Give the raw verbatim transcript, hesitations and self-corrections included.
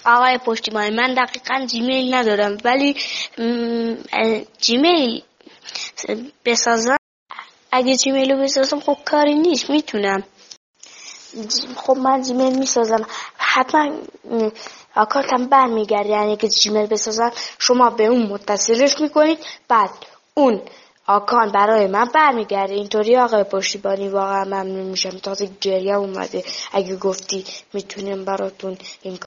آقای پشتیبانی من دقیقاً جیمیل ندارم ولی جیمیل بسازم. اگه جیمیل رو بسازم خب کاری نیست میتونم. خب من جیمیل میسازم حتما اکانتم برمیگرده. یعنی که جیمیل بسازم شما به اون متصلش میکنید بعد اون اکانت برای من برمیگرده. اینطوری آقای پشتیبانی واقعا ممنون میشم. تازه گریه اومده اگه گفتی میتونیم براتون این